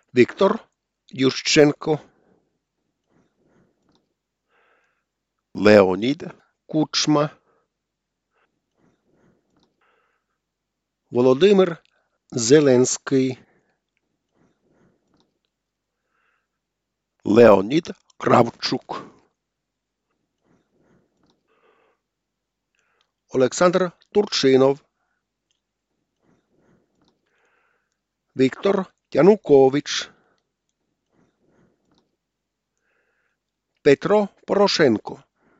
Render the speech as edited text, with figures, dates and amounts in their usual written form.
Viktor Jushchenko, Leonid Кучма, Володимир Зеленський, Леонід Кравчук, Олександр Турчинов, Віктор Янукович, Петро Порошенко,